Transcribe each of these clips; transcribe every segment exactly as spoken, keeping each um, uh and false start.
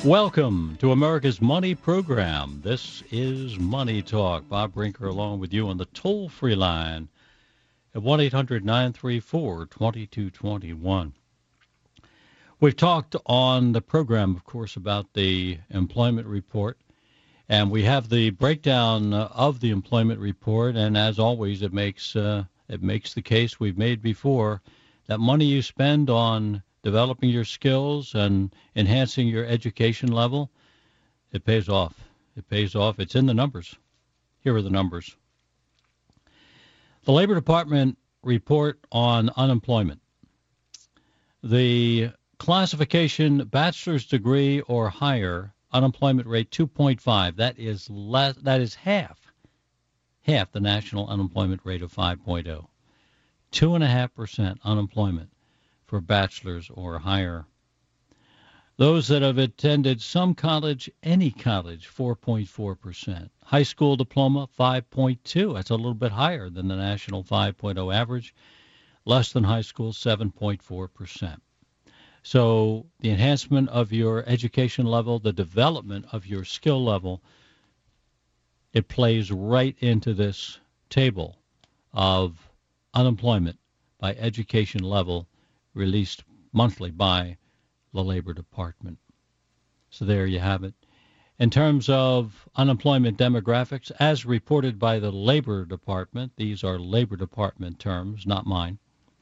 Welcome to America's Money Program. This is Money Talk. Bob Brinker along with you on the toll-free line at one eight hundred nine three four two two two one. We've talked on the program, of course, about the employment report, and we have the breakdown of the employment report, and as always, it makes uh, it makes the case we've made before that money you spend on developing your skills and enhancing your education level, it pays off. It pays off. It's in the numbers. Here are the numbers. The Labor Department report on unemployment. The classification bachelor's degree or higher, unemployment rate two point five. That is less, that is half, half the national unemployment rate of five point oh. two point five percent unemployment for bachelor's or higher. Those that have attended some college, any college, four point four percent. High school diploma, five point two. That's a little bit higher than the national five point oh average. Less than high school, seven point four percent. So the enhancement of your education level, the development of your skill level, it plays right into this table of unemployment by education level released monthly by the Labor Department. So there you have it. In terms of unemployment demographics, as reported by the Labor Department, these are Labor Department terms, not mine.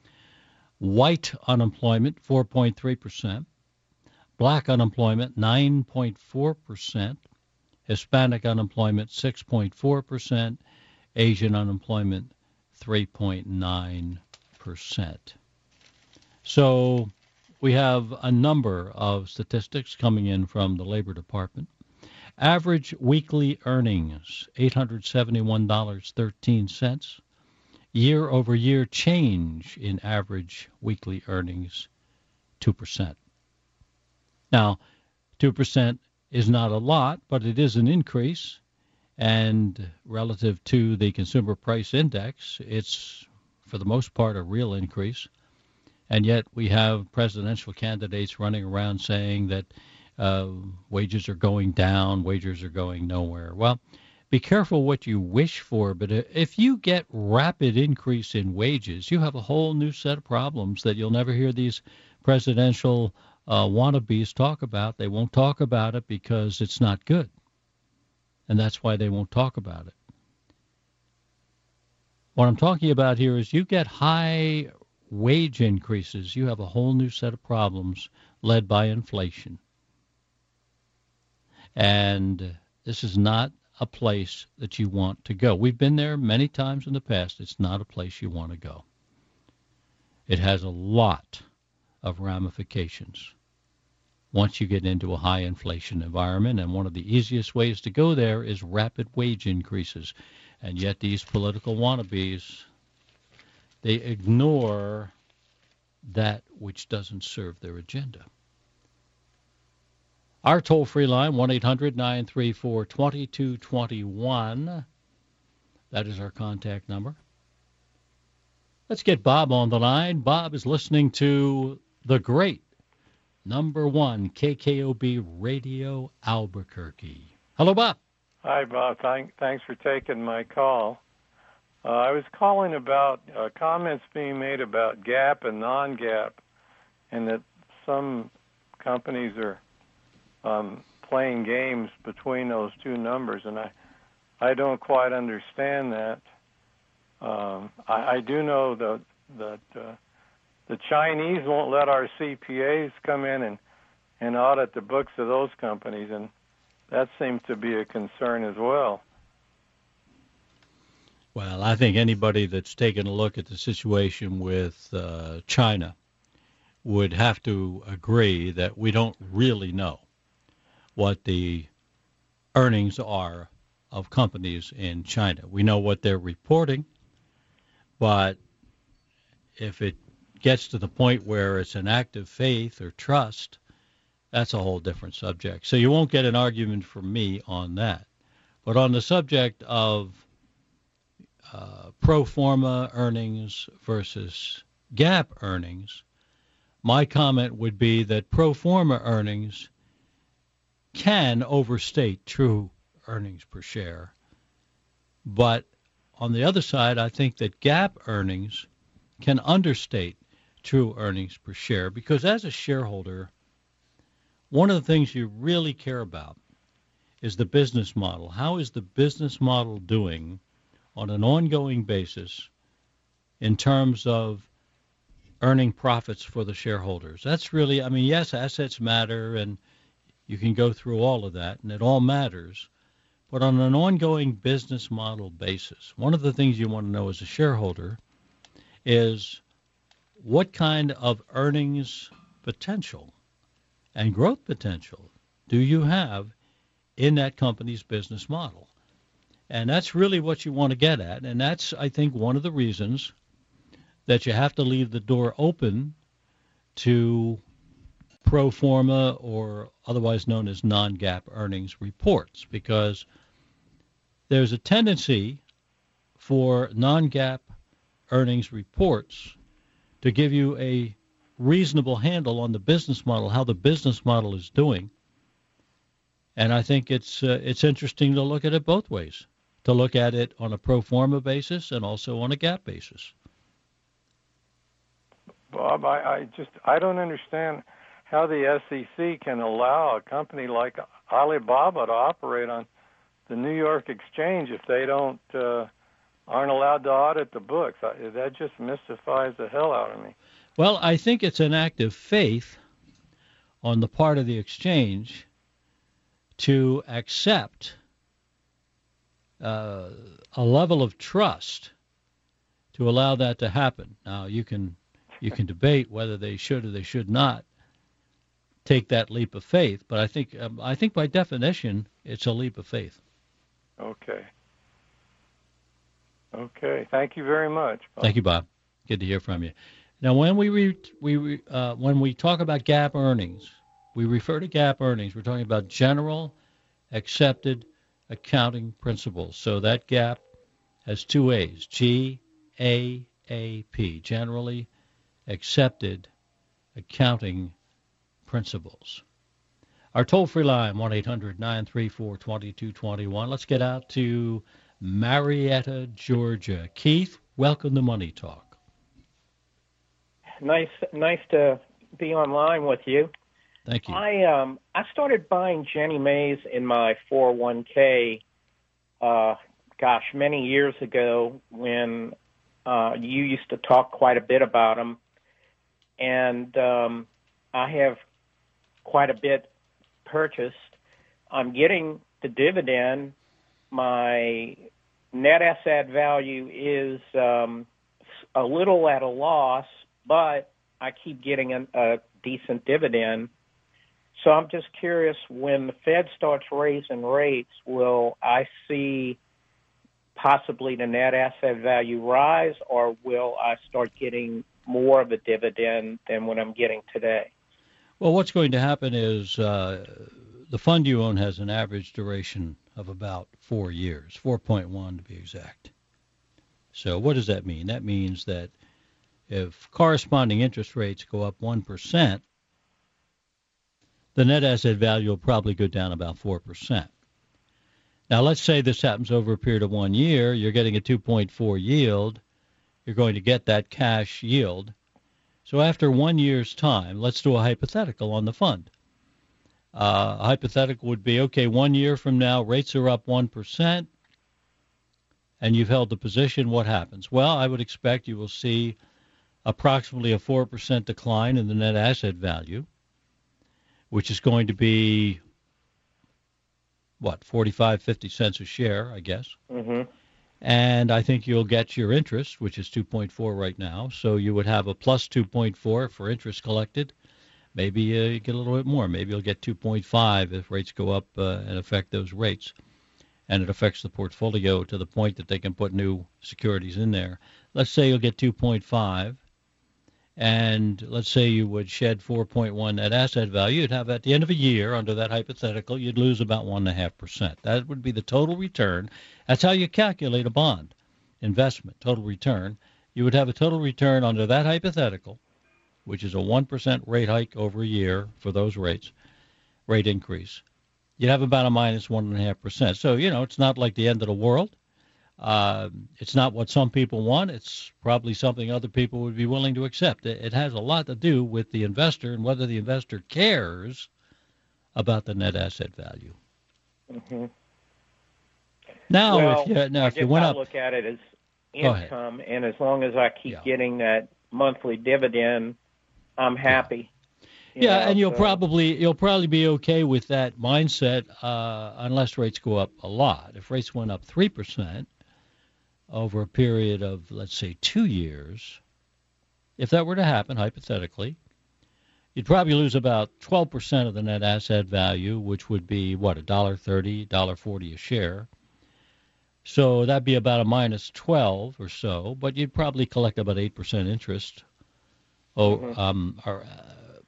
White unemployment, four point three percent. Black unemployment, nine point four percent. Hispanic unemployment, six point four percent. Asian unemployment, three point nine percent. So we have a number of statistics coming in from the Labor Department. Average weekly earnings, eight hundred seventy-one dollars and thirteen cents. Year-over-year change in average weekly earnings, two percent. Now, two percent is not a lot, but it is an increase. And relative to the Consumer Price Index, it's, for the most part, a real increase. And yet we have presidential candidates running around saying that uh, wages are going down, wages are going nowhere. Well, be careful what you wish for, but if you get rapid increase in wages, you have a whole new set of problems that you'll never hear these presidential uh, wannabes talk about. They won't talk about it because it's not good, and that's why they won't talk about it. What I'm talking about here is you get high wage increases, you have a whole new set of problems led by inflation. And this is not a place that you want to go. We've been there many times in the past. It's not a place you want to go. It has a lot of ramifications once you get into a high inflation environment, and one of the easiest ways to go there is rapid wage increases. And yet these political wannabes, they ignore that which doesn't serve their agenda. Our toll-free line, one eight hundred nine three four two two two one. That is our contact number. Let's get Bob on the line. Bob is listening to the great number one K K O B Radio Albuquerque. Hello, Bob. Hi, Bob. Thank, thanks for taking my call. Uh, I was calling about uh, comments being made about GAAP and non-GAAP, and that some companies are um, playing games between those two numbers, and I, I don't quite understand that. Um, I, I do know that that uh, the Chinese won't let our C P As come in and, and audit the books of those companies, and that seems to be a concern as well. Well, I think anybody that's taken a look at the situation with uh, China would have to agree that we don't really know what the earnings are of companies in China. We know what they're reporting, but if it gets to the point where it's an act of faith or trust, that's a whole different subject. So you won't get an argument from me on that. But on the subject of uh, pro forma earnings versus GAAP earnings, my comment would be that pro forma earnings can overstate true earnings per share. But on the other side, I think that GAAP earnings can understate true earnings per share because as a shareholder, one of the things you really care about is the business model. How is the business model doing on an ongoing basis in terms of earning profits for the shareholders? That's really, I mean, yes, assets matter, and you can go through all of that, and it all matters. But on an ongoing business model basis, one of the things you want to know as a shareholder is what kind of earnings potential and growth potential do you have in that company's business model? And that's really what you want to get at. And that's, I think, one of the reasons that you have to leave the door open to pro forma or otherwise known as non-GAAP earnings reports, because there's a tendency for non-GAAP earnings reports to give you a reasonable handle on the business model, how the business model is doing. And I think it's uh, it's interesting to look at it both ways, to look at it on a pro forma basis and also on a GAAP basis. Bob, I, I just I don't understand how the S E C can allow a company like Alibaba to operate on the New York Exchange if they don't uh, aren't allowed to audit the books. I, that just mystifies the hell out of me. Well, I think it's an act of faith on the part of the exchange to accept uh, a level of trust to allow that to happen. Now, you can you can debate whether they should or they should not take that leap of faith, but I think um, I think by definition it's a leap of faith. Okay. Okay. Thank you very much, Bob. Thank you, Bob. Good to hear from you. Now, when we re, we uh, when we talk about GAAP earnings, we refer to GAAP earnings. We're talking about general accepted accounting principles. So that GAAP has two A's: G A A P, generally accepted accounting principles. Our toll-free line, one eight hundred nine three four two two two one. Let's get out to Marietta, Georgia. Keith, welcome to Money Talk. Nice, nice to be online with you. Thank you. I um I started buying Ginnie Maes in my four oh one k, uh, gosh, many years ago when uh, you used to talk quite a bit about them, and um, I have quite a bit purchased. I'm getting the dividend. My net asset value is um, a little at a loss, but I keep getting a, a decent dividend. So I'm just curious, when the Fed starts raising rates, will I see possibly the net asset value rise, or will I start getting more of a dividend than what I'm getting today? Well, what's going to happen is uh, the fund you own has an average duration of about four years, four point one to be exact. So what does that mean? That means that if corresponding interest rates go up one percent, the net asset value will probably go down about four percent. Now, let's say this happens over a period of one year. You're getting a two point four yield. You're going to get that cash yield. So after one year's time, let's do a hypothetical on the fund. Uh, a hypothetical would be, okay, one year from now, rates are up one percent, and you've held the position. What happens? Well, I would expect you will see approximately a four percent decline in the net asset value, which is going to be, what, forty-five, fifty cents a share, I guess. Mm-hmm. And I think you'll get your interest, which is two point four right now. So you would have a plus two point four for interest collected. Maybe uh, you get a little bit more. Maybe you'll get two point five if rates go up uh, and affect those rates. And it affects the portfolio to the point that they can put new securities in there. Let's say you'll get two point five. And let's say you would shed four point one net asset value. You'd have, at the end of a year, under that hypothetical, you'd lose about one point five percent. That would be the total return. That's how you calculate a bond investment, total return. You would have a total return under that hypothetical, which is a one percent rate hike over a year for those rates, rate increase. you'd have about a minus one point five percent. So, you know, it's not like the end of the world. Uh, it's not what some people want. It's probably something other people would be willing to accept. It, it has a lot to do with the investor and whether the investor cares about the net asset value. Mm-hmm. Now, well, if you, now, I if you went I up, look at it as income, and as long as I keep yeah. getting that monthly dividend, I'm happy. Yeah, yeah know, and you'll so. probably you'll probably be okay with that mindset uh, unless rates go up a lot. If rates went up three percent over a period of, let's say, two years, if that were to happen, hypothetically, you'd probably lose about twelve percent of the net asset value, which would be, what, one dollar thirty, one dollar forty a share. So that'd be about a minus twelve or so, but you'd probably collect about eight percent interest. Oh, mm-hmm. um, or, uh,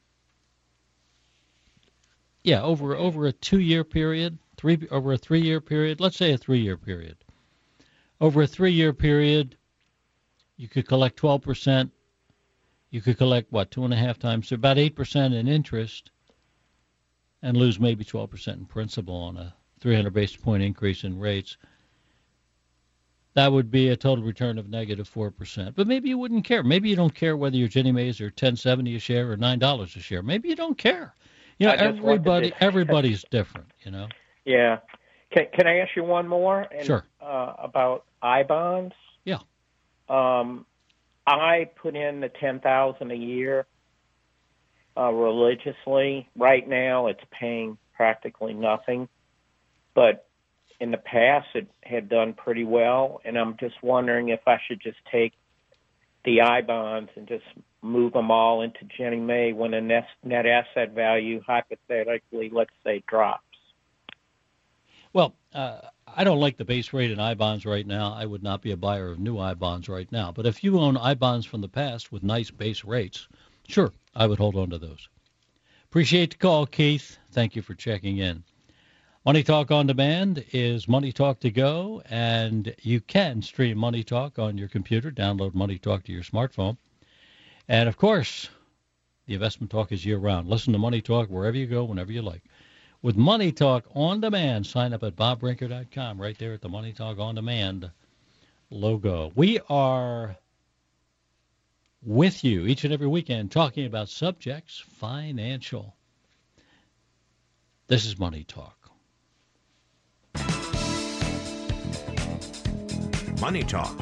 yeah, over over a two-year period, three over a three-year period. Let's say a three-year period. Over a three-year period, you could collect twelve percent. You could collect, what, two and a half times, so about eight percent in interest and lose maybe twelve percent in principal on a three hundred basis point increase in rates. That would be a total return of negative four percent. But maybe you wouldn't care. Maybe you don't care whether your Ginnie Maes are ten seventy a share or nine dollars a share. Maybe you don't care. You know, everybody everybody's different, you know. Yeah. Can, can I ask you one more? And, sure. Uh, about I bonds? Yeah. Um, I put in the ten thousand dollars a year uh, religiously. Right now it's paying practically nothing. But in the past it had done pretty well, and I'm just wondering if I should just take the I bonds and just move them all into Ginnie Mae when the net, net asset value hypothetically, let's say, drops. Well, uh, I don't like the base rate in I bonds right now. I would not be a buyer of new I bonds right now. But if you own I bonds from the past with nice base rates, sure, I would hold on to those. Appreciate the call, Keith. Thank you for checking in. Money Talk On Demand is Money Talk to Go, and you can stream Money Talk on your computer. Download Money Talk to your smartphone. And, of course, the investment talk is year-round. Listen to Money Talk wherever you go, whenever you like. With Money Talk On Demand, sign up at bob brinker dot com, right there at the Money Talk On Demand logo. We are with you each and every weekend talking about subjects financial. This is Money Talk. Money Talk.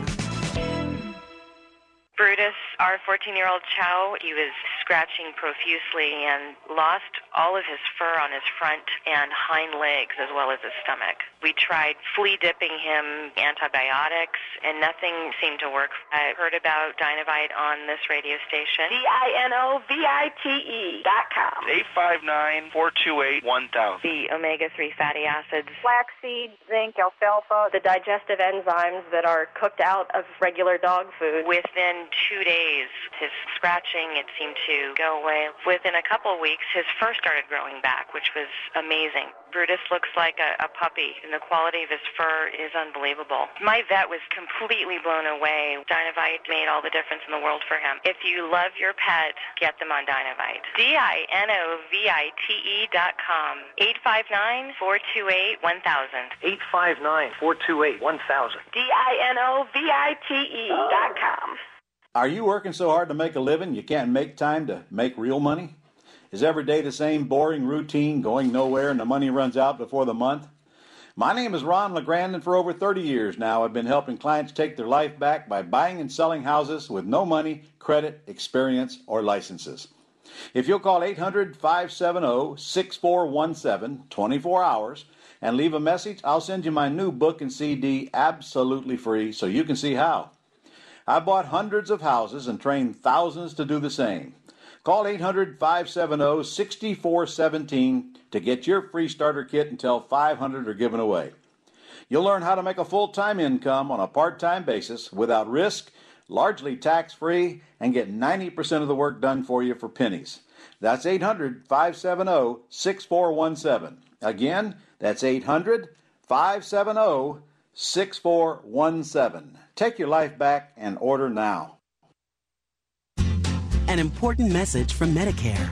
Brutus, our fourteen-year-old Chow, he was scratching profusely and lost all of his fur on his front and hind legs as well as his stomach. We tried flea dipping him, antibiotics, and nothing seemed to work. I heard about Dynavite on this radio station. D I N O V I T E dot com. eight five nine, four two eight, one thousand. The omega three fatty acids. Flaxseed, zinc, alfalfa, the digestive enzymes that are cooked out of regular dog food. Within two days, his scratching, it seemed to go away. Within a couple of weeks, his fur started growing back, which was amazing. Brutus looks like a, a puppy, and the quality of his fur is unbelievable. My vet was completely blown away. Dynavite made all the difference in the world for him. If you love your pet, get them on Dynavite. D I N O V I T E dot com. eight five nine, four two eight, one thousand. eight five nine, four two eight, one thousand. D I N O V I T E dot com. Are you working so hard to make a living you can't make time to make real money? Is every day the same boring routine, going nowhere, and the money runs out before the month? My name is Ron LeGrand, and for over thirty years now I've been helping clients take their life back by buying and selling houses with no money, credit, experience, or licenses. If you'll call eight hundred, five seven zero, six four one seven, twenty-four hours, and leave a message, I'll send you my new book and C D absolutely free so you can see how. I bought hundreds of houses and trained thousands to do the same. Call eight hundred, five seven zero, six four one seven to get your free starter kit until five hundred are given away. You'll learn how to make a full-time income on a part-time basis without risk, largely tax-free, and get ninety percent of the work done for you for pennies. That's eight hundred, five seven zero, six four one seven. Again, that's eight hundred, five seven zero, six four one seven. Take your life back and order now. An important message from Medicare.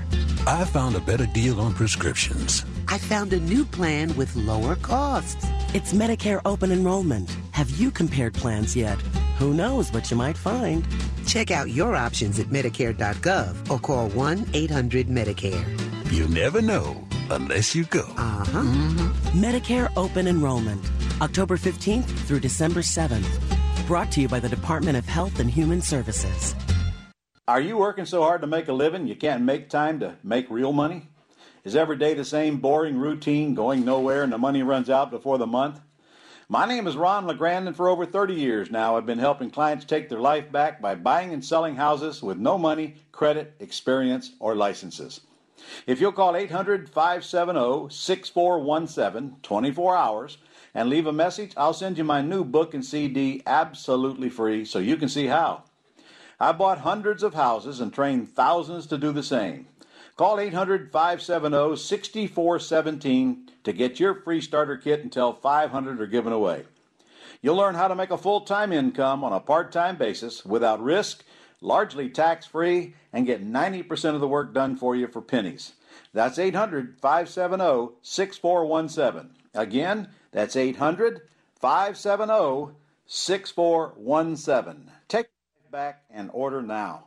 I found a better deal on prescriptions. I found a new plan with lower costs. It's Medicare open enrollment. Have you compared plans yet? Who knows what you might find? Check out your options at Medicare dot gov or call one eight hundred Medicare. You never know unless you go. Uh-huh. Mm-hmm. Medicare open enrollment. October fifteenth through December seventh. Brought to you by the Department of Health and Human Services. Are you working so hard to make a living you can't make time to make real money? Is every day the same boring routine, going nowhere, and the money runs out before the month? My name is Ron LeGrand, and for over thirty years now, I've been helping clients take their life back by buying and selling houses with no money, credit, experience, or licenses. If you'll call eight hundred, five seven zero, six four one seven, twenty-four hours, and leave a message, I'll send you my new book and C D absolutely free so you can see how. I bought hundreds of houses and trained thousands to do the same. Call eight hundred, five seven zero, six four one seven to get your free starter kit until five hundred are given away. You'll learn how to make a full-time income on a part-time basis without risk, largely tax-free, and get ninety percent of the work done for you for pennies. That's eight hundred, five seven zero, six four one seven. Again, that's eight hundred, five seven zero, six four one seven. Take it back and order now.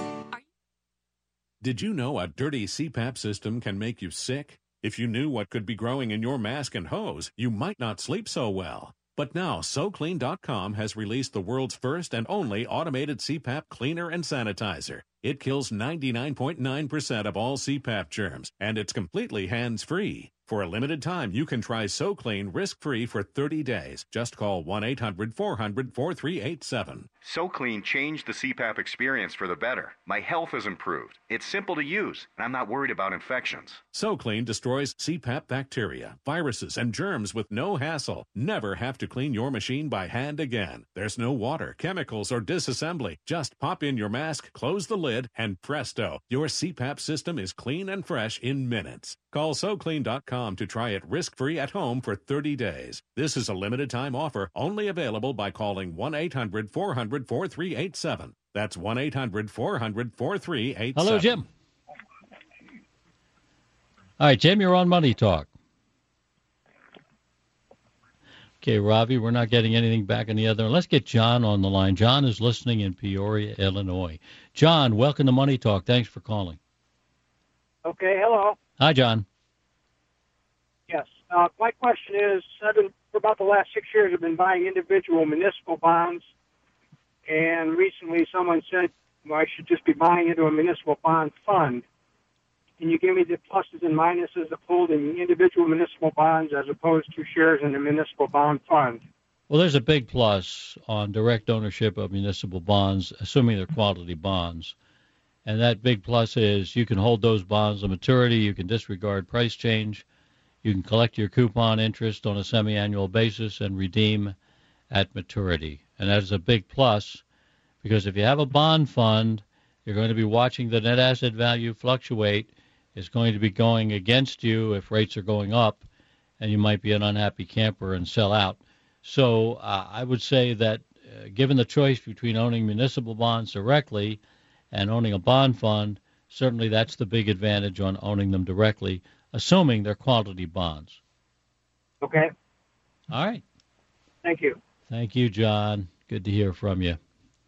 Did you know a dirty C PAP system can make you sick? If you knew what could be growing in your mask and hose, you might not sleep so well. But now, So Clean dot com has released the world's first and only automated C PAP cleaner and sanitizer. It kills ninety-nine point nine percent of all C PAP germs, and it's completely hands-free. For a limited time, you can try So Clean risk-free for thirty days. Just call one eight hundred, four hundred, four three eight seven. So Clean changed the C PAP experience for the better. My health has improved. It's simple to use, and I'm not worried about infections. So Clean destroys C PAP bacteria, viruses, and germs with no hassle. Never have to clean your machine by hand again. There's no water, chemicals, or disassembly. Just pop in your mask, close the lid, and presto, your C PAP system is clean and fresh in minutes. Call So Clean dot com to try it risk-free at home for thirty days. This is a limited-time offer, only available by calling one eight hundred, four hundred, four three eight seven. That's one eight hundred, four hundred, four three eight seven. Hello, Jim. All right, Jim, you're on Money Talk. Okay, Ravi, we're not getting anything back on the other. Let's get John on the line. John is listening in Peoria, Illinois. John, welcome to Money Talk. Thanks for calling. Okay, hello. Hi, John. Yes. Uh, my question is, I've been, for about the last six years, I've been buying individual municipal bonds, and recently someone said, well, I should just be buying into a municipal bond fund. Can you give me the pluses and minuses of holding individual municipal bonds as opposed to shares in a municipal bond fund? Well, there's a big plus on direct ownership of municipal bonds, assuming they're quality bonds. And that big plus is you can hold those bonds to maturity, you can disregard price change, you can collect your coupon interest on a semi-annual basis and redeem at maturity. And that is a big plus because if you have a bond fund, you're going to be watching the net asset value fluctuate. It's going to be going against you if rates are going up, and you might be an unhappy camper and sell out. So uh, I would say that uh, given the choice between owning municipal bonds directly and owning a bond fund, certainly that's the big advantage on owning them directly, assuming they're quality bonds. Okay. All right. Thank you. Thank you, John. Good to hear from you.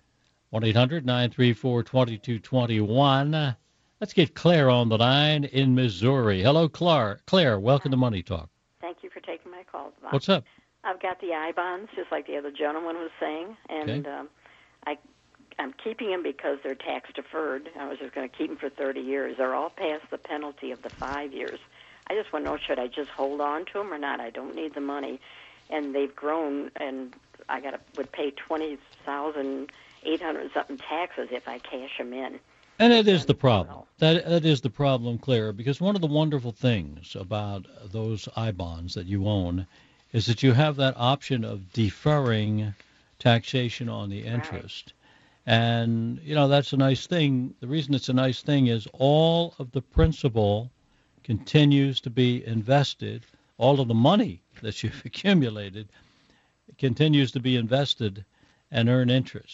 one eight hundred, nine three four, two two two one. Let's get Claire on the line in Missouri. Hello, Claire. Claire, welcome to Money Talk. Thank you for taking my call. What's up? I've got the I bonds, just like the other gentleman was saying, and okay. um, I, I'm keeping them because they're tax deferred. I was just going to keep them for thirty years. They're all past the penalty of the five years. I just want to know, should I just hold on to them or not? I don't need the money, and they've grown, and I got to would pay twenty thousand eight hundred something taxes if I cash them in. And that is the problem. That that is the problem, Claire, because one of the wonderful things about those I bonds that you own is that you have that option of deferring taxation on the interest. Right. And, you know, that's a nice thing. The reason it's a nice thing is all of the principal continues to be invested. All of the money that you've accumulated continues to be invested and earn interest.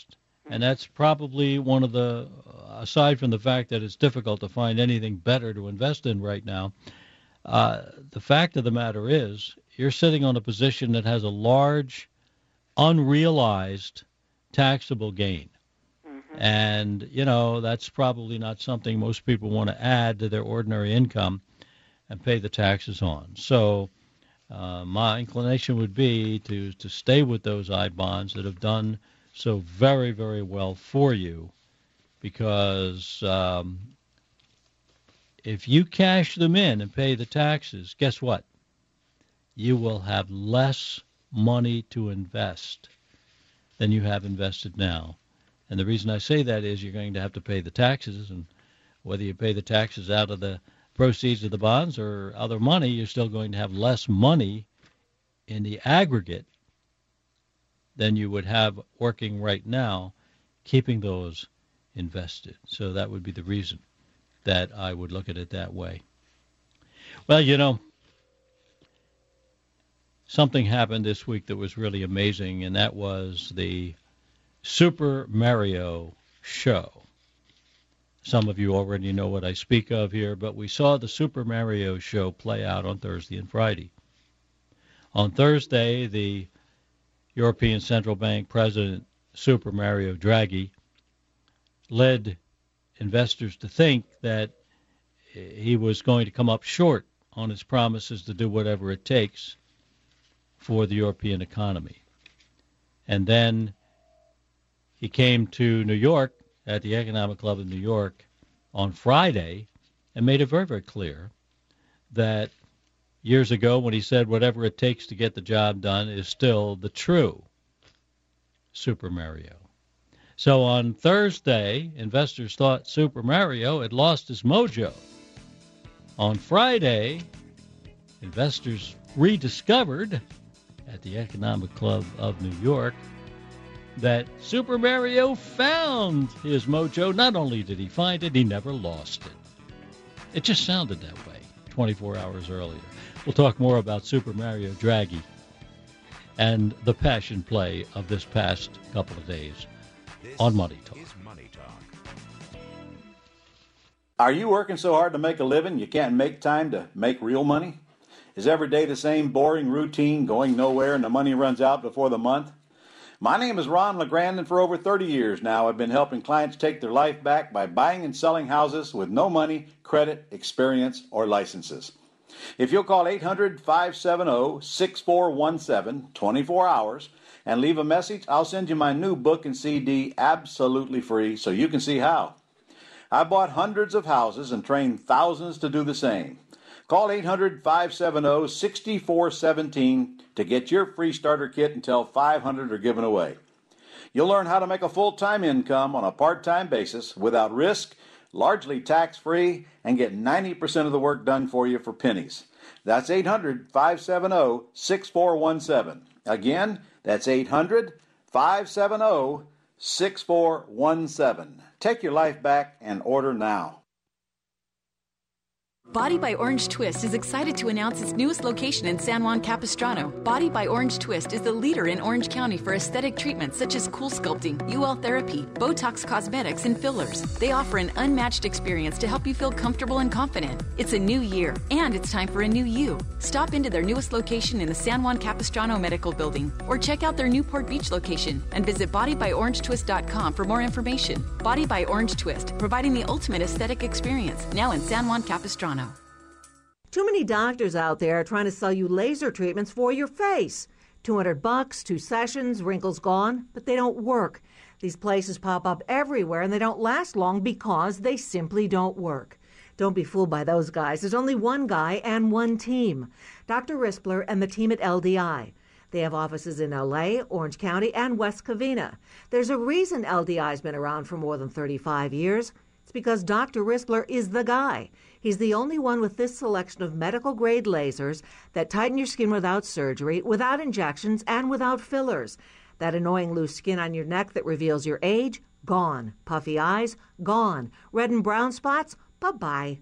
And that's probably one of the, aside from the fact that it's difficult to find anything better to invest in right now, uh, the fact of the matter is you're sitting on a position that has a large, unrealized taxable gain. Mm-hmm. And, you know, that's probably not something most people want to add to their ordinary income and pay the taxes on. So uh, my inclination would be to, to stay with those I bonds that have done so very, very well for you, because um, if you cash them in and pay the taxes, guess what? You will have less money to invest than you have invested now. And the reason I say that is you're going to have to pay the taxes, and whether you pay the taxes out of the proceeds of the bonds or other money, you're still going to have less money in the aggregate than you would have working right now, keeping those invested. So that would be the reason that I would look at it that way. Well, you know, something happened this week that was really amazing, and that was the Super Mario show. Some of you already know what I speak of here, but we saw the Super Mario show play out on Thursday and Friday. On Thursday, the European Central Bank President, Super Mario Draghi, led investors to think that he was going to come up short on his promises to do whatever it takes for the European economy. And then he came to New York at the Economic Club in New York on Friday and made it very, very clear that years ago when he said whatever it takes to get the job done is still the true Super Mario. So on Thursday, investors thought Super Mario had lost his mojo. On Friday, investors rediscovered at the Economic Club of New York that Super Mario found his mojo. Not only did he find it, he never lost it. It just sounded that way twenty-four hours earlier. We'll talk more about Super Mario Draghi and the passion play of this past couple of days on Money Talk. Money Talk. Are you working so hard to make a living you can't make time to make real money? Is every day the same boring routine, going nowhere, and the money runs out before the month? My name is Ron LeGrand, and for over thirty years now, I've been helping clients take their life back by buying and selling houses with no money, credit, experience, or licenses. If you'll call eight hundred, five seven zero, six four one seven, twenty-four hours, and leave a message, I'll send you my new book and C D absolutely free so you can see how. I bought hundreds of houses and trained thousands to do the same. Call eight hundred, five seven zero, six four one seven to get your free starter kit until five hundred are given away. You'll learn how to make a full-time income on a part-time basis without risk, largely tax-free, and get ninety percent of the work done for you for pennies. That's eight hundred, five seven zero, six four one seven. Again, that's eight hundred, five seven zero, six four one seven. Take your life back and order now. Body by Orange Twist is excited to announce its newest location in San Juan Capistrano. Body by Orange Twist is the leader in Orange County for aesthetic treatments such as cool sculpting, U L therapy, Botox cosmetics, and fillers. They offer an unmatched experience to help you feel comfortable and confident. It's a new year, and it's time for a new you. Stop into their newest location in the San Juan Capistrano Medical Building, or check out their Newport Beach location and visit body by orange twist dot com for more information. Body by Orange Twist, providing the ultimate aesthetic experience, now in San Juan Capistrano. Too many doctors out there are trying to sell you laser treatments for your face. two hundred bucks, two sessions, wrinkles gone, but they don't work. These places pop up everywhere and they don't last long because they simply don't work. Don't be fooled by those guys. There's only one guy and one team. Doctor Rispler and the team at L D I. They have offices in L A, Orange County, and West Covina. There's a reason L D I's been around for more than thirty-five years. It's because Doctor Rispler is the guy. He's the only one with this selection of medical-grade lasers that tighten your skin without surgery, without injections, and without fillers. That annoying loose skin on your neck that reveals your age, gone. Puffy eyes, gone. Red and brown spots, bye-bye.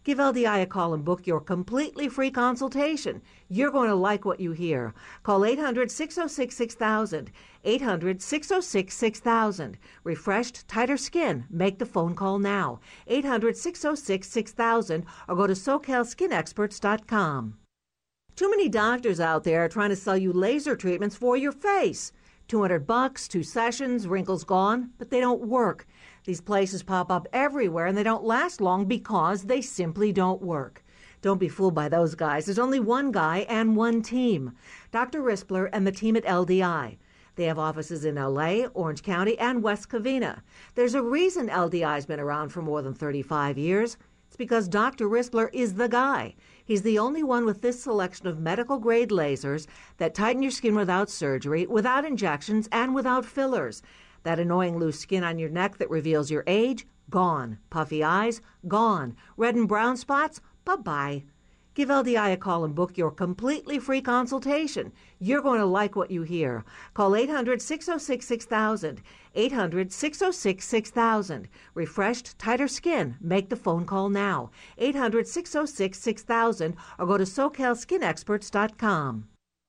Give L D I a call and book your completely free consultation. You're going to like what you hear. Call eight hundred, six oh six, six thousand. eight hundred, six oh six, six thousand. Refreshed, tighter skin. Make the phone call now. eight hundred, six oh six, six thousand or go to socal skin experts dot com. Too many doctors out there trying to sell you laser treatments for your face. two hundred bucks, two sessions, wrinkles gone, but they don't work. These places pop up everywhere, and they don't last long because they simply don't work. Don't be fooled by those guys. There's only one guy and one team, Doctor Rispler and the team at L D I. They have offices in L A, Orange County, and West Covina. There's a reason L D I's been around for more than thirty-five years. It's because Doctor Rispler is the guy. He's the only one with this selection of medical-grade lasers that tighten your skin without surgery, without injections, and without fillers. That annoying loose skin on your neck that reveals your age, gone. Puffy eyes, gone. Red and brown spots, bye-bye. Give L D I a call and book your completely free consultation. You're going to like what you hear. Call eight hundred, six oh six, six thousand. eight hundred, six oh six, six thousand. Refreshed, tighter skin. Make the phone call now. eight hundred, six oh six, six thousand or go to socal skin experts dot com.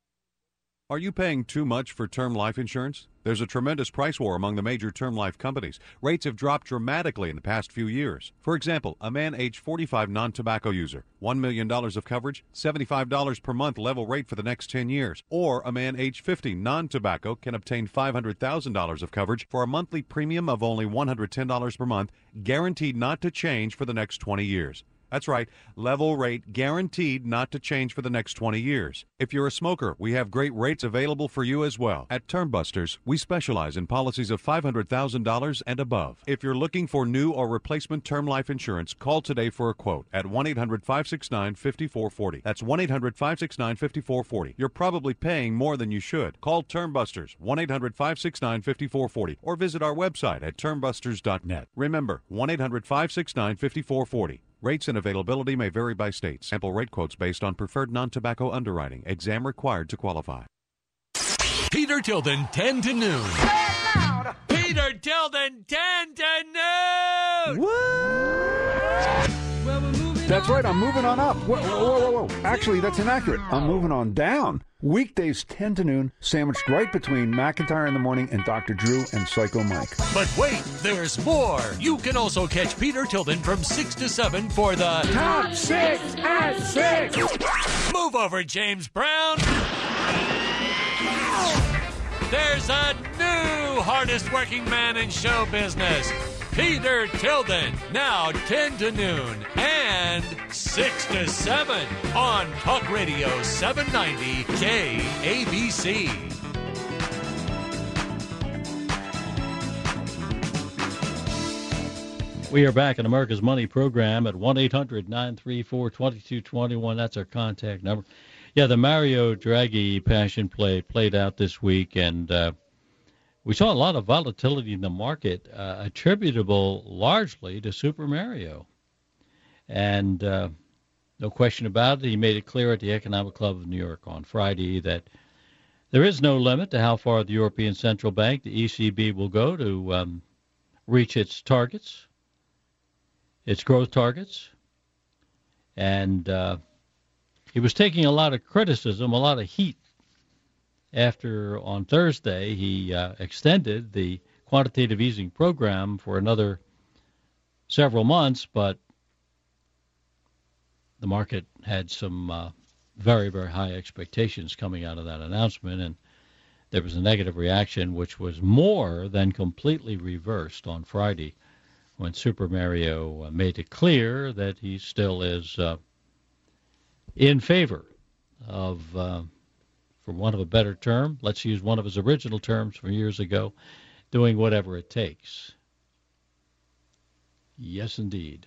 Are you paying too much for term life insurance? There's a tremendous price war among the major term life companies. Rates have dropped dramatically in the past few years. For example, a man age forty-five non-tobacco user, one million dollars of coverage, seventy-five dollars per month level rate for the next ten years. Or a man age fifty non-tobacco can obtain five hundred thousand dollars of coverage for a monthly premium of only one hundred ten dollars per month, guaranteed not to change for the next twenty years. That's right, level rate guaranteed not to change for the next twenty years. If you're a smoker, we have great rates available for you as well. At Term Busters, we specialize in policies of five hundred thousand dollars and above. If you're looking for new or replacement term life insurance, call today for a quote at one eight hundred, five six nine, five four four zero. That's one eight hundred, five six nine, five four four zero. You're probably paying more than you should. Call Term Busters, one eight hundred, five six nine, five four four zero, or visit our website at term busters dot net. Remember, one eight hundred, five six nine, five four four zero. Rates and availability may vary by state. Sample rate quotes based on preferred non-tobacco underwriting. Exam required to qualify. Peter Tilden, ten to noon. Peter Tilden, ten to noon. What? That's right, I'm moving on up. Whoa, whoa, whoa, whoa. Actually, that's inaccurate. I'm moving on down. Weekdays ten to noon, sandwiched right between McIntyre in the Morning and Doctor Drew and Psycho Mike. But wait, there's more. You can also catch Peter Tilden from six to seven for the Top Six at six. Move over, James Brown. There's a new hardest working man in show business, Peter Tilden, now ten to noon and six to seven on Talk Radio seven ninety K A B C. We are back in America's Money program at one eight hundred, nine three four, two two two one. That's our contact number. Yeah, the Mario Draghi passion play played out this week, and uh, we saw a lot of volatility in the market uh, attributable largely to Super Mario. And uh, no question about it, he made it clear at the Economic Club of New York on Friday that there is no limit to how far the European Central Bank, the E C B, will go to um, reach its targets, its growth targets. And uh, he was taking a lot of criticism, a lot of heat, after on Thursday he uh, extended the quantitative easing program for another several months, but the market had some uh, very, very high expectations coming out of that announcement, and there was a negative reaction which was more than completely reversed on Friday when Super Mario uh, made it clear that he still is uh, in favor of, uh, for want of a better term, let's use one of his original terms from years ago, doing whatever it takes. Yes, indeed.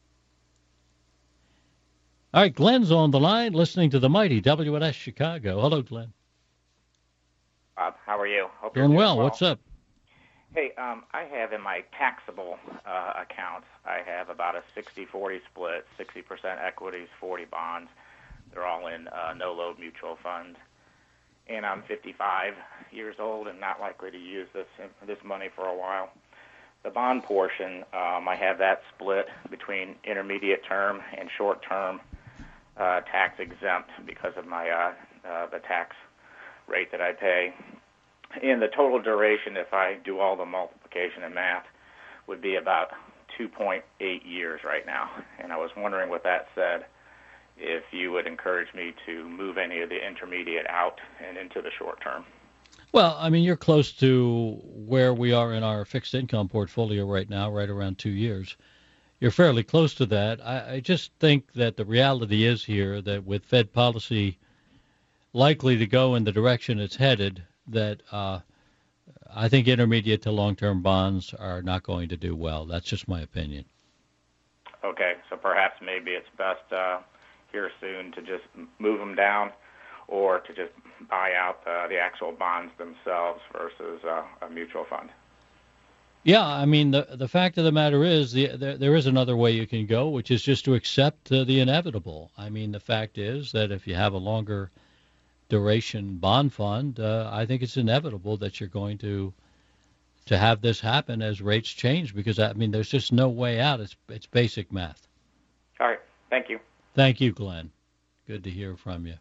All right, Glenn's on the line, listening to the mighty W N S Chicago. Hello, Glenn. Bob, how are you? Hope Doing you're well. doing well. What's up? Hey, um, I have in my taxable uh, accounts, I have about a sixty forty split, sixty percent equities, forty bonds. They're all in uh, no-load mutual funds. And I'm fifty-five years old and not likely to use this this money for a while. the bond portion, um, I have that split between intermediate term and short term uh, tax exempt because of my uh, uh, the tax rate that I pay. And the total duration, if I do all the multiplication and math, would be about two point eight years right now. And I was wondering, with that said, if you would encourage me to move any of the intermediate out and into the short term. Well, I mean, you're close to where we are in our fixed income portfolio right now, right around two years. You're fairly close to that. I, I just think that the reality is here that with Fed policy likely to go in the direction it's headed, that uh, I think intermediate to long-term bonds are not going to do well. That's just my opinion. Okay, so perhaps maybe it's best uh, here soon to just move them down, or to just buy out uh, the actual bonds themselves versus uh, a mutual fund. Yeah, I mean, the the fact of the matter is the, there, there is another way you can go, which is just to accept uh, the inevitable. I mean, the fact is that if you have a longer duration bond fund, uh, I think it's inevitable that you're going to to have this happen as rates change, because, I mean, there's just no way out. It's it's basic math. All right. Thank you. Thank you, Glenn. Good to hear from you.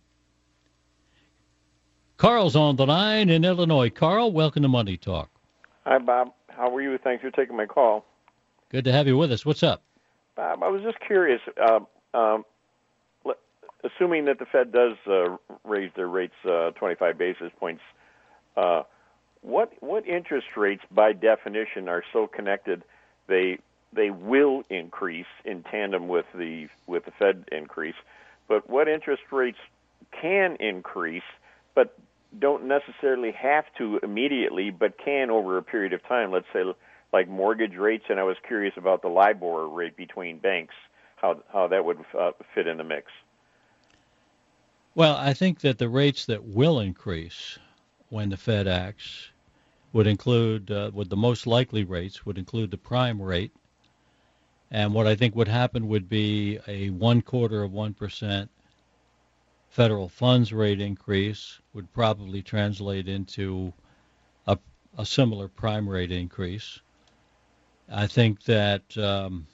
Carl's on the line in Illinois. Carl, welcome to Money Talk. Hi, Bob. How are you? Thanks for taking my call. Good to have you with us. What's up? Bob, I was just curious. Uh, um, assuming that the Fed does uh, raise their rates uh, twenty-five basis points, uh, what what interest rates, by definition, are so connected they they will increase in tandem with the with the Fed increase? But what interest rates can increase, but don't necessarily have to immediately, but can over a period of time? Let's say like mortgage rates, and I was curious about the LIBOR rate between banks, how how that would uh, fit in the mix. Well, I think that the rates that will increase when the Fed acts would include, uh, with the most likely rates, would include the prime rate. And what I think would happen would be a one quarter of one percent federal funds rate increase would probably translate into a, a similar prime rate increase. I think that um,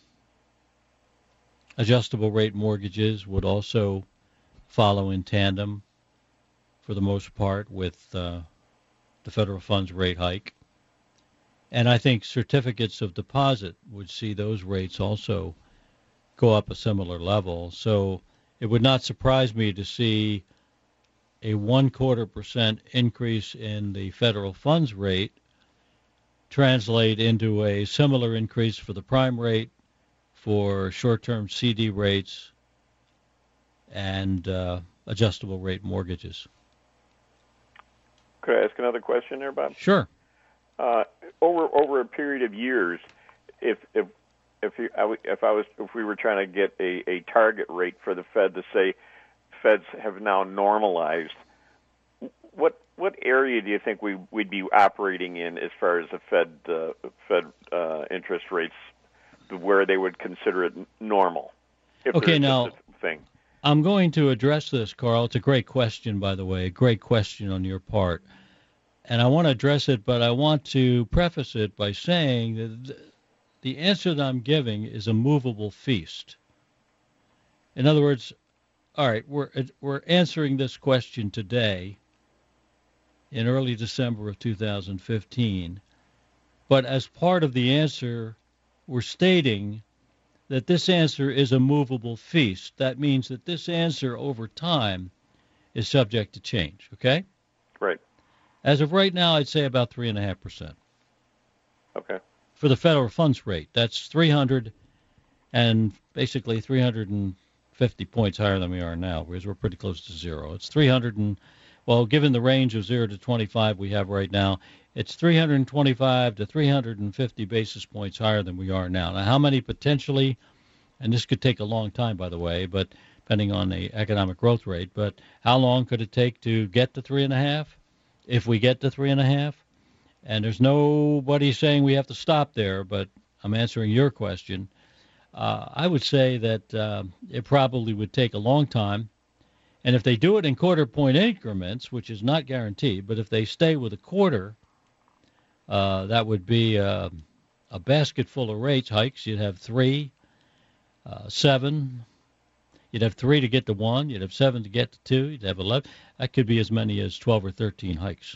adjustable rate mortgages would also follow in tandem, for the most part, with uh, the federal funds rate hike. And I think certificates of deposit would see those rates also go up a similar level. So it would not surprise me to see a one quarter percent increase in the federal funds rate translate into a similar increase for the prime rate, for short-term C D rates, and uh, adjustable rate mortgages. Could I ask another question there, Bob? Sure. Uh, over over a period of years, if if if you, I, if I was if we were trying to get a, a target rate for the Fed to say Feds have now normalized, what what area do you think we we'd be operating in as far as the Fed uh, Fed uh, interest rates, where they would consider it normal? If okay, now thing. I'm going to address this, Carl. It's a great question, by the way, a great question on your part. And I want to address it, but I want to preface it by saying that the answer that I'm giving is a movable feast. In other words, all right, we're we're answering this question today in early December of two thousand fifteen, but as part of the answer, we're stating that this answer is a movable feast. That means that this answer over time is subject to change, okay? Right. As of right now, I'd say about three point five percent. Okay. For the federal funds rate, that's three hundred and basically three hundred fifty points higher than we are now, because we're pretty close to zero. It's three hundred and, well, given the range of zero to twenty-five we have right now, it's three hundred twenty-five to three hundred fifty basis points higher than we are now. Now, how many potentially, and this could take a long time, by the way, but depending on the economic growth rate, but how long could it take to get to three and a half? If we get to three and a half, and there's nobody saying we have to stop there, but I'm answering your question, uh, I would say that uh, it probably would take a long time. And if they do it in quarter point increments, which is not guaranteed, but if they stay with a quarter, uh, that would be uh, a basket full of rates hikes, you'd have three, uh, seven. You'd have three to get to one. You'd have seven to get to two. You'd have eleven. That could be as many as twelve or thirteen hikes.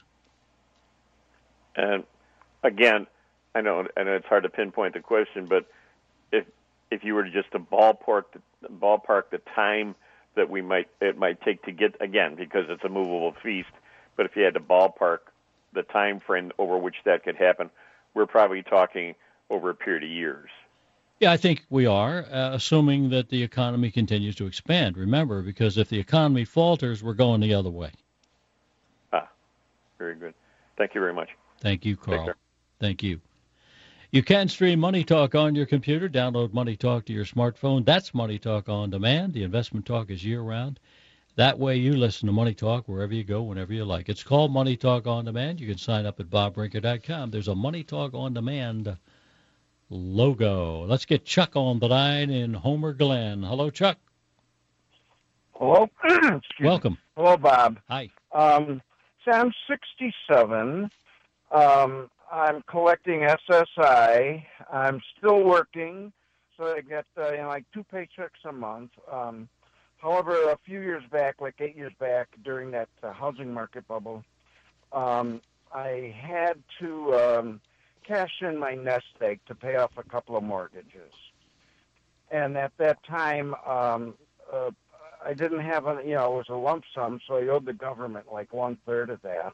And again, I know, I know it's hard to pinpoint the question, but if if you were to just to ballpark the, ballpark the time that we might it might take to get, again, because it's a movable feast, but if you had to ballpark the time frame over which that could happen, we're probably talking over a period of years. Yeah, I think we are, uh, assuming that the economy continues to expand. Remember, because if the economy falters, we're going the other way. Ah, very good. Thank you very much. Thank you, Carl. Thank you. You can stream Money Talk on your computer. Download Money Talk to your smartphone. That's Money Talk on demand. The investment talk is year-round. That way you listen to Money Talk wherever you go, whenever you like. It's called Money Talk on Demand. You can sign up at bob brinker dot com. There's a Money Talk on Demand logo. Let's get Chuck on the line in Homer Glen. Hello, Chuck. Hello. Welcome. Me. Hello, Bob. Hi. Um, so I'm sixty-seven. Um, I'm collecting S S I. I'm still working, so I get uh, you know, like two paychecks a month. Um, however, a few years back, like eight years back, during that uh, housing market bubble, um, I had to um, cash in my nest egg to pay off a couple of mortgages. And at that time, um, uh, I didn't have a, you know, it was a lump sum, so I owed the government like one third of that.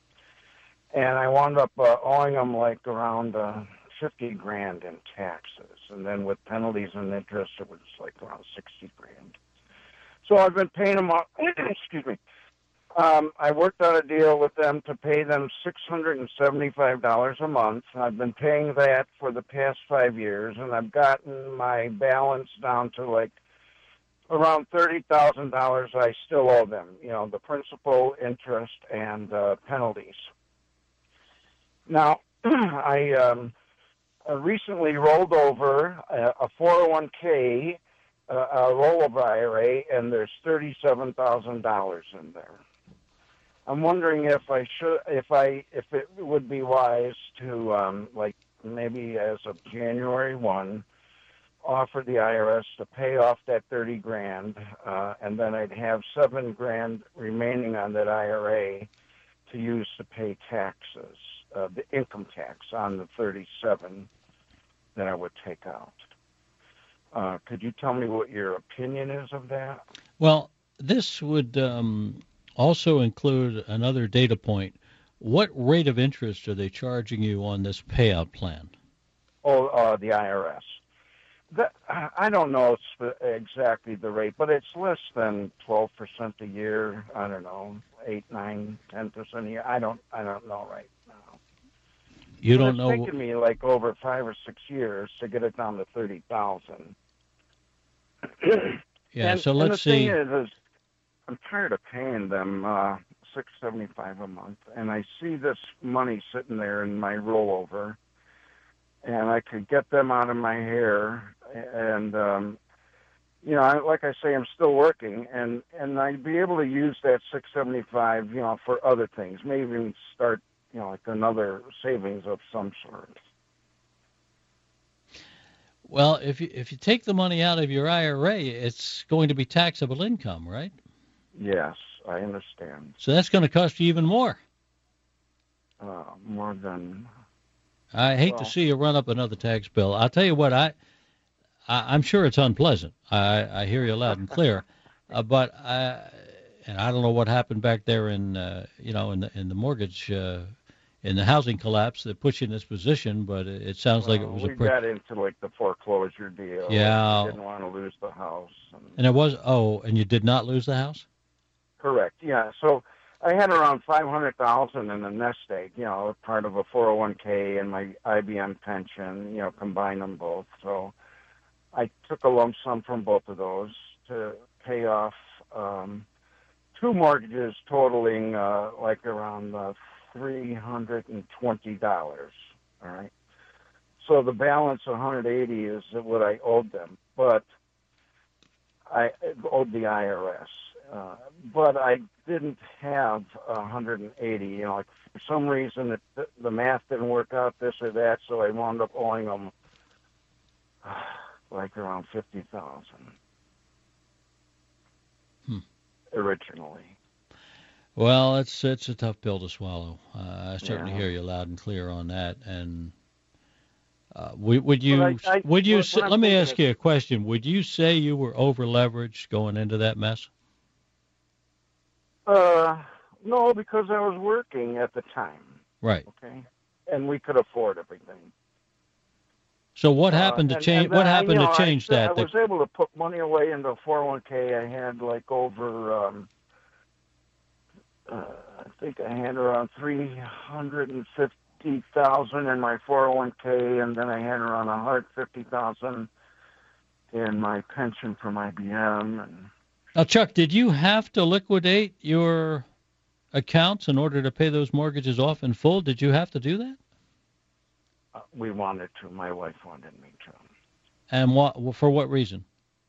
And I wound up uh, owing them like around uh, fifty grand in taxes. And then with penalties and interest, it was like around sixty grand. So I've been paying them off, excuse me. Um, I worked out a deal with them to pay them six hundred seventy-five dollars a month. I've been paying that for the past five years, and I've gotten my balance down to like around thirty thousand dollars I still owe them, you know, the principal, interest, and uh, penalties. Now, I um, uh, recently rolled over a, a four oh one k, uh, a rollover I R A, and there's thirty-seven thousand dollars in there. I'm wondering if I should, if I, if it would be wise to, um, like maybe as of January first, offer the I R S to pay off that thirty grand, uh, and then I'd have seven grand remaining on that I R A to use to pay taxes, uh, the income tax on the thirty-seven that I would take out. Uh, could you tell me what your opinion is of that? Well, this would um, also include another data point. What rate of interest are they charging you on this payout plan? Oh, uh, the I R S. That, I don't know exactly the rate, but it's less than twelve percent a year. I don't know, eight, nine, ten percent a year. I don't, I don't know right now. You but don't it's know. It's taken me like over five or six years to get it down to thirty thousand. Yeah. And, so and let's the see. thing is, is I'm tired of paying them uh, six seventy-five a month, and I see this money sitting there in my rollover, and I could get them out of my hair. And, um, you know, I, like I say, I'm still working, and, and I'd be able to use that six seventy-five, you know, for other things, maybe even start, you know, like another savings of some sort. Well, if you, if you take the money out of your I R A, it's going to be taxable income, right? Yes, I understand. So that's going to cost you even more. Uh, more than... I hate well, to see you run up another tax bill. I'll tell you what, I, I I'm sure it's unpleasant. I, I hear you loud and clear, uh, but I, and I don't know what happened back there in uh, you know in the in the mortgage uh, in the housing collapse that put you in this position. But it, it sounds well, like it was we a. Pre- got into like the foreclosure deal. Yeah. We didn't want to lose the house. And, and it was oh, and you did not lose the house? Correct. Yeah. So I had around five hundred thousand in a nest egg, you know, part of a four oh one k and my I B M pension, you know, combine them both. So I took a lump sum from both of those to pay off um, two mortgages totaling uh, like around uh, three hundred twenty dollars. All right. So the balance of one hundred eighty is what I owed them, but I owed the I R S. Uh, but I didn't have one hundred eighty. You know, like for some reason it, the, the math didn't work out, this or that, so I wound up owing them uh, like around fifty thousand hmm. originally. Well, it's it's a tough pill to swallow. Uh, I certainly Yeah. hear you loud and clear on that. And uh, would, would you But I- I- would you what- say, what I'm let me thinking ask is- you a question? Would you say you were over leveraged going into that mess? Uh, no, because I was working at the time. Right. Okay, and we could afford everything. So what happened Uh, to and- change? and What then, happened you know, to change I, that? I The- was able to put money away into a four oh one k. I had like over, um, uh, I think I had around three hundred fifty thousand in my four oh one k, and then I had around one hundred fifty thousand in my pension from I B M. And Now, Chuck, did you have to liquidate your accounts in order to pay those mortgages off in full? Did you have to do that? uh, we wanted to. My wife wanted me to. And what? For what reason?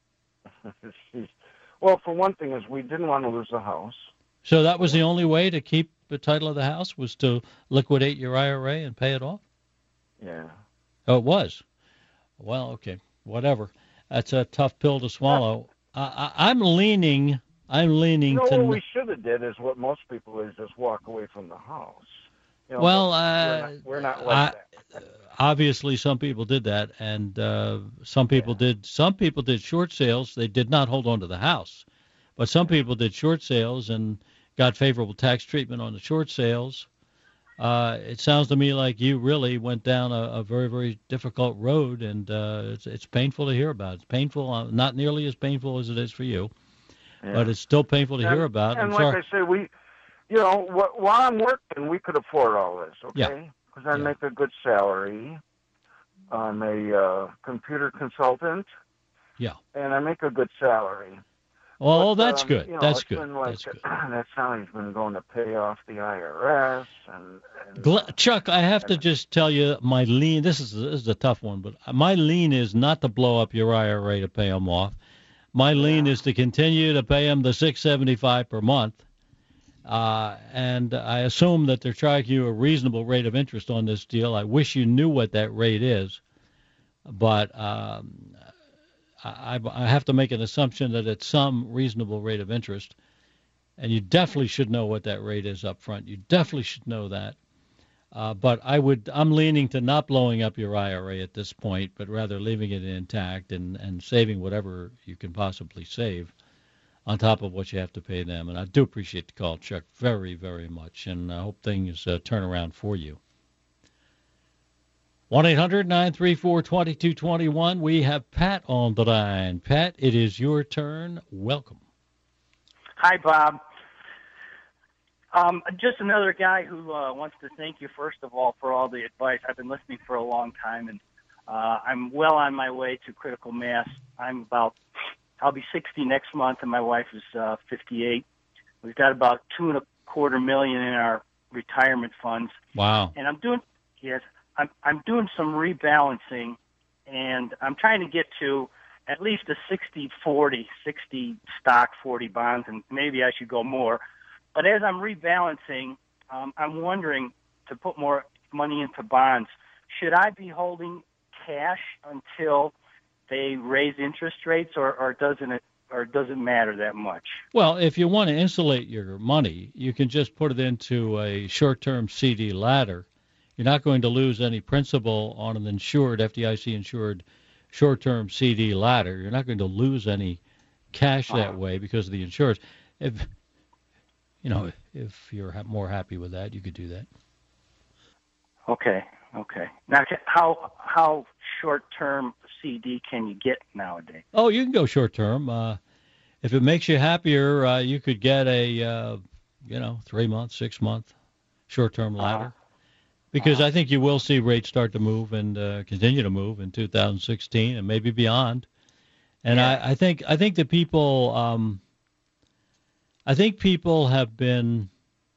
Well, for one thing is we didn't want to lose the house. So that was the only way to keep the title of the house was to liquidate your I R A and pay it off? Yeah. Oh, it was. Well, okay, whatever. That's a tough pill to swallow. I, I, I'm leaning. I'm leaning You know to. what we should have did is what most people is just walk away from the house. You know, Well, but uh, we're not, we're not like I- that. Obviously, some people did that, and uh, some people did. Some people did short sales. They did not hold on to the house, but some people did short sales and got favorable tax treatment on the short sales. Uh, it sounds to me like you really went down a, a very, very difficult road, and uh, it's, it's painful to hear about. It's painful, uh, not nearly as painful as it is for you, Yeah. but it's still painful to and, hear about. And I'm like sorry. I say, we, you know, wh- while I'm working, we could afford all this, Yeah. okay? Because I make a good salary. I'm a uh, computer consultant, Yeah. and I make a good salary. Well, But, that's um, good. You know, That's it's good. Been like, That's good. That salary's been going to pay off the I R S and. and Gl- Chuck, I have to just tell you, my lean. This is this is a tough one, but my lean is not to blow up your I R A to pay them off. My lean is to continue to pay them the six seventy five per month, uh, and I assume that they're charging you a reasonable rate of interest on this deal. I wish you knew what that rate is, but um, I, I have to make an assumption that it's some reasonable rate of interest, and you definitely should know what that rate is up front. You definitely should know that. Uh, but I would, I'm leaning to not blowing up your I R A at this point, but rather leaving it intact and, and saving whatever you can possibly save on top of what you have to pay them. And I do appreciate the call, Chuck, very, very much, and I hope things uh, turn around for you. one eight hundred nine three four two two two one. We have Pat on the line. Pat, it is your turn. Welcome. Hi, Bob. Um, just another guy who uh, wants to thank you, first of all, for all the advice. I've been listening for a long time, and uh, I'm well on my way to critical mass. I'm about, I'll be sixty next month, and my wife is uh, fifty-eight. We've got about two and a quarter million in our retirement funds. Wow. And I'm doing, yes, I'm, I'm doing some rebalancing, and I'm trying to get to at least a sixty forty, sixty stock, forty bonds, and maybe I should go more. But as I'm rebalancing, um, I'm wondering to put more money into bonds. Should I be holding cash until they raise interest rates, or, or doesn't it, or does it matter that much? Well, if you want to insulate your money, you can just put it into a short-term C D ladder. You're not going to lose any principal on an insured, F D I C-insured short-term C D ladder. You're not going to lose any cash that Uh-huh. way because of the insurance. If you know, if, if you're ha- more happy with that, you could do that. Okay, okay. Now, ca- how how short-term C D can you get nowadays? Oh, you can go short-term. Uh, if it makes you happier, uh, you could get a, uh, you know, three-month, six-month short-term ladder. Because I think you will see rates start to move and uh, continue to move in two thousand sixteen and maybe beyond. And I, I think I think that people um, I think people have been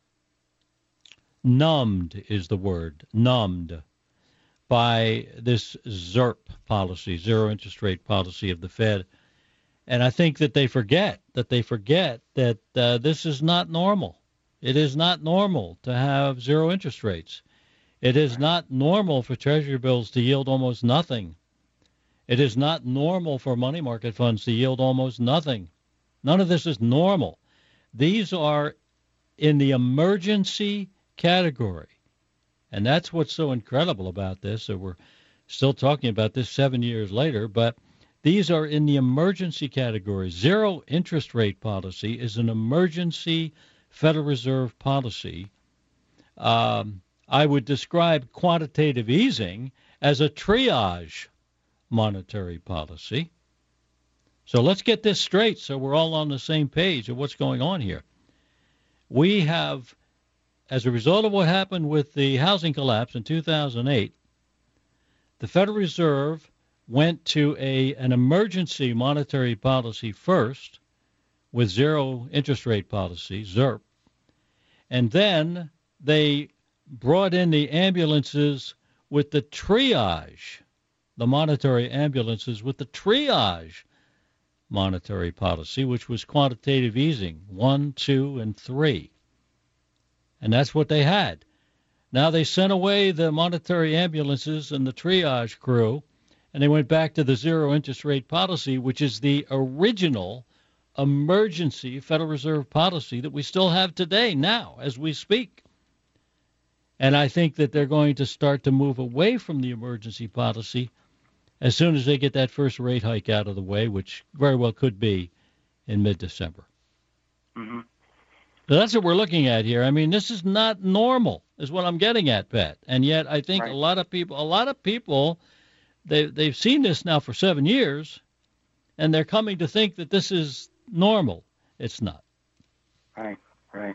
numbed is the word, numbed by this ZIRP policy, zero interest rate policy of the Fed. And I think that they forget, that they forget that uh, this is not normal. It is not normal to have zero interest rates. It is not normal for Treasury bills to yield almost nothing. It is not normal for money market funds to yield almost nothing. None of this is normal. These are in the emergency category. And that's what's so incredible about this. So we're still talking about this seven years later, but these are in the emergency category. Zero interest rate policy is an emergency Federal Reserve policy. Um, I would describe quantitative easing as a triage monetary policy. So let's get this straight so we're all on the same page of what's going on here. We have, as a result of what happened with the housing collapse in two thousand eight, the Federal Reserve went to a an emergency monetary policy first with zero interest rate policy, ZIRP, and then they brought in the ambulances with the triage, the monetary ambulances with the triage monetary policy, which was quantitative easing, one, two, and three. And that's what they had. Now they sent away the monetary ambulances and the triage crew, and they went back to the zero interest rate policy, which is the original emergency Federal Reserve policy that we still have today, now, as we speak. And I think that they're going to start to move away from the emergency policy as soon as they get that first rate hike out of the way, which very well could be in mid-December. Mm-hmm. So that's what we're looking at here. I mean, this is not normal, is what I'm getting at, Pat. And yet I think right. a lot of people, a lot of people, they, they've seen this now for seven years, and they're coming to think that this is normal. It's not. Right, right.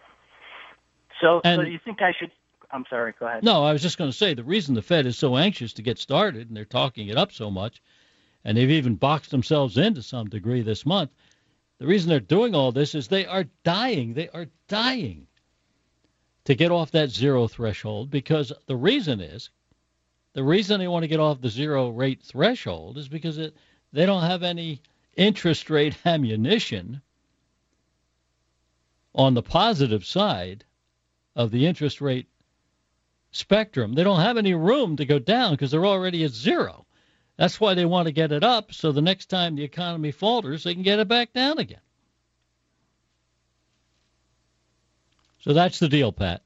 So, and, so do you think I should... I'm sorry, go ahead. No, I was just going to say the reason the Fed is so anxious to get started, and they're talking it up so much, and they've even boxed themselves in to some degree this month, the reason they're doing all this is they are dying. They are dying to get off that zero threshold, because the reason is, the reason they want to get off the zero rate threshold is because it, they don't have any interest rate ammunition on the positive side of the interest rate spectrum. They don't have any room to go down because they're already at zero. That's why they want to get it up, so the next time the economy falters, they can get it back down again. So that's the deal, Pat.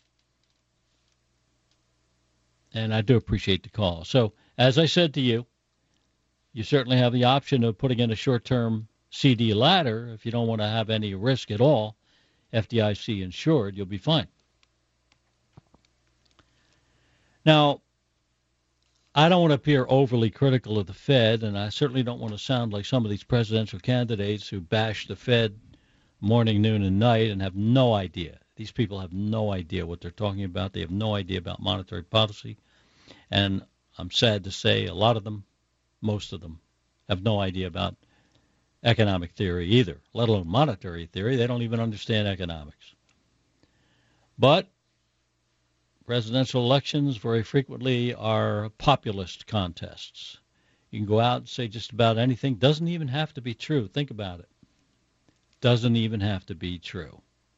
And I do appreciate the call. So, as I said to you, you certainly have the option of putting in a short-term C D ladder. If you don't want to have any risk at all, F D I C insured, you'll be fine. Now, I don't want to appear overly critical of the Fed, and I certainly don't want to sound like some of these presidential candidates who bash the Fed morning, noon, and night and have no idea. These people have no idea what they're talking about. They have no idea about monetary policy. And I'm sad to say a lot of them, most of them, have no idea about economic theory either, let alone monetary theory. They don't even understand economics. But presidential elections very frequently are populist contests. You can go out and say just about anything. Doesn't even have to be true. Think about it. Doesn't even have to be true.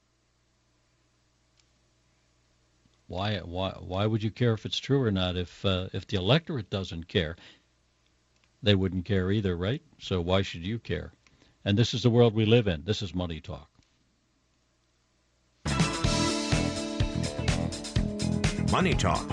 Why? Why? Why would you care if it's true or not? If uh, if the electorate doesn't care, they wouldn't care either, right? So why should you care? And this is the world we live in. This is Money Talk. Money Talk.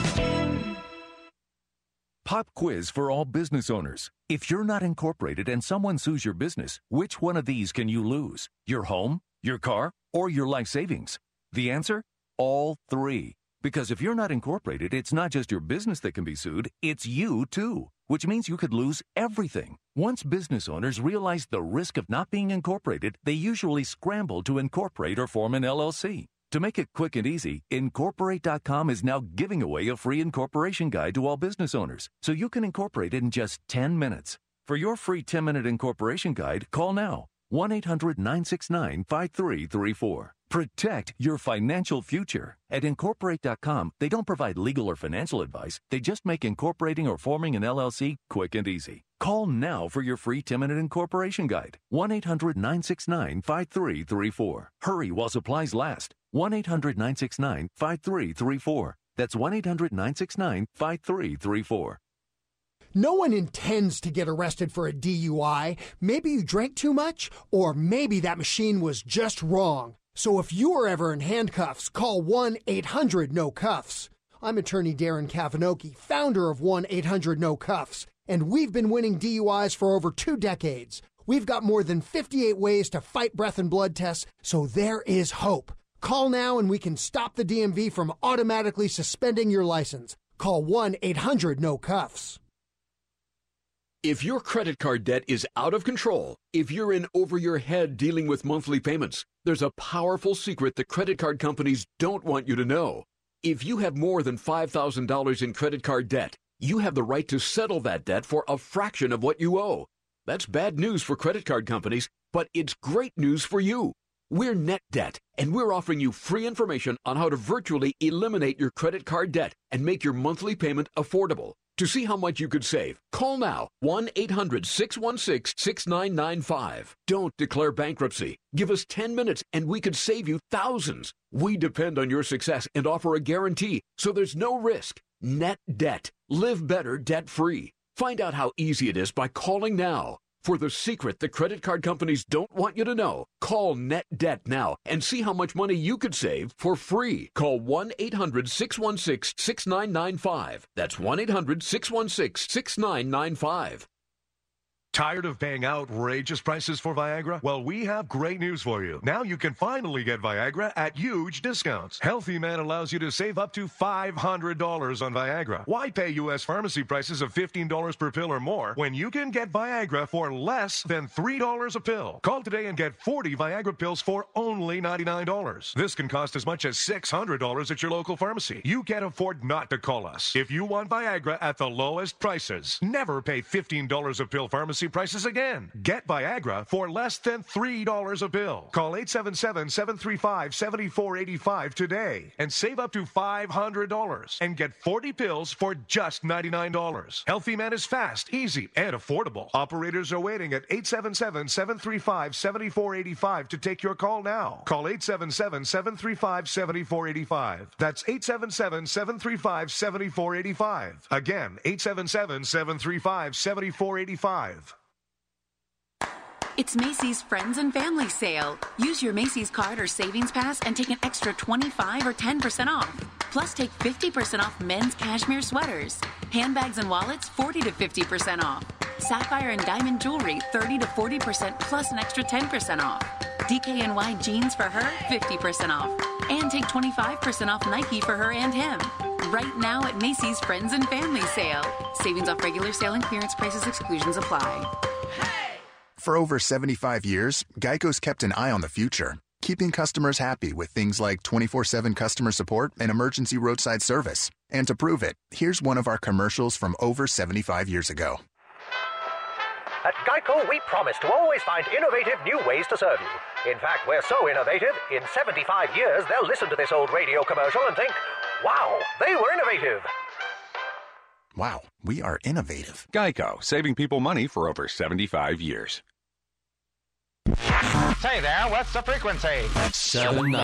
Pop quiz for all business owners. If you're not incorporated and someone sues your business, which one of these can you lose? Your home, your car, or your life savings? The answer? All three. Because if you're not incorporated, it's not just your business that can be sued, it's you too. Which means you could lose everything. Once business owners realize the risk of not being incorporated, they usually scramble to incorporate or form an L L C. To make it quick and easy, Incorporate dot com is now giving away a free incorporation guide to all business owners, so you can incorporate in just ten minutes. For your free ten-minute incorporation guide, call now, one eight hundred nine six nine five three three four. Protect your financial future. At Incorporate dot com, they don't provide legal or financial advice. They just make incorporating or forming an L L C quick and easy. Call now for your free ten-minute incorporation guide. one eight hundred nine six nine five three three four. Hurry while supplies last. one eight hundred nine six nine five three three four. That's one eight hundred nine six nine five three three four. No one intends to get arrested for a D U I. Maybe you drank too much, or maybe that machine was just wrong. So if you are ever in handcuffs, call one eight hundred no cuffs. I'm attorney Darren Kavanoki, founder of one eight hundred no cuffs, and we've been winning D U Is for over two decades. We've got more than fifty-eight ways to fight breath and blood tests, so there is hope. Call now and we can stop the D M V from automatically suspending your license. Call one eight hundred no cuffs. If your credit card debt is out of control, if you're in over your head dealing with monthly payments, there's a powerful secret that credit card companies don't want you to know. If you have more than five thousand dollars in credit card debt, you have the right to settle that debt for a fraction of what you owe. That's bad news for credit card companies, but it's great news for you. We're NetDebt, and we're offering you free information on how to virtually eliminate your credit card debt and make your monthly payment affordable. To see how much you could save, call now, one eight hundred six one six six nine nine five. Don't declare bankruptcy. Give us ten minutes and we could save you thousands. We depend on your success and offer a guarantee, so there's no risk. NetDebt. Live better debt-free. Find out how easy it is by calling now. For the secret the credit card companies don't want you to know, call NetDebt now and see how much money you could save for free. Call one eight hundred six one six six nine nine five. That's one eight hundred six one six six nine nine five. Tired of paying outrageous prices for Viagra? Well, we have great news for you. Now you can finally get Viagra at huge discounts. Healthy Man allows you to save up to five hundred dollars on Viagra. Why pay U S pharmacy prices of fifteen dollars per pill or more when you can get Viagra for less than three dollars a pill? Call today and get forty Viagra pills for only ninety-nine dollars. This can cost as much as six hundred dollars at your local pharmacy. You can't afford not to call us. If you want Viagra at the lowest prices, never pay fifteen dollars a pill pharmacy prices again. Get Viagra for less than three dollars a pill. Call eight seven seven, seven three five, seven four eight five today and save up to five hundred dollars and get forty pills for just ninety-nine dollars. Healthy Man is fast, easy, and affordable. Operators are waiting at eight seven seven, seven three five, seven four eight five to take your call now. Call eight seven seven, seven three five, seven four eight five. That's eight seven seven, seven three five, seven four eight five. Again, eight seven seven, seven three five, seven four eight five. It's Macy's Friends and Family Sale. Use your Macy's card or savings pass and take an extra twenty-five or ten percent off. Plus, take fifty percent off men's cashmere sweaters. Handbags and wallets, forty to fifty percent off. Sapphire and diamond jewelry, thirty to forty percent plus an extra ten percent off. D K N Y jeans for her, fifty percent off. And take twenty-five percent off Nike for her and him. Right now at Macy's Friends and Family Sale. Savings off regular sale and clearance prices, exclusions apply. For over seventy-five years, Geico's kept an eye on the future, keeping customers happy with things like twenty-four seven customer support and emergency roadside service. And to prove it, here's one of our commercials from over seventy-five years ago. At Geico, we promise to always find innovative new ways to serve you. In fact, we're so innovative, in seventy-five years, they'll listen to this old radio commercial and think, wow, they were innovative. Wow, we are innovative. Geico, saving people money for over seventy-five years. Say there, what's the frequency? Seven.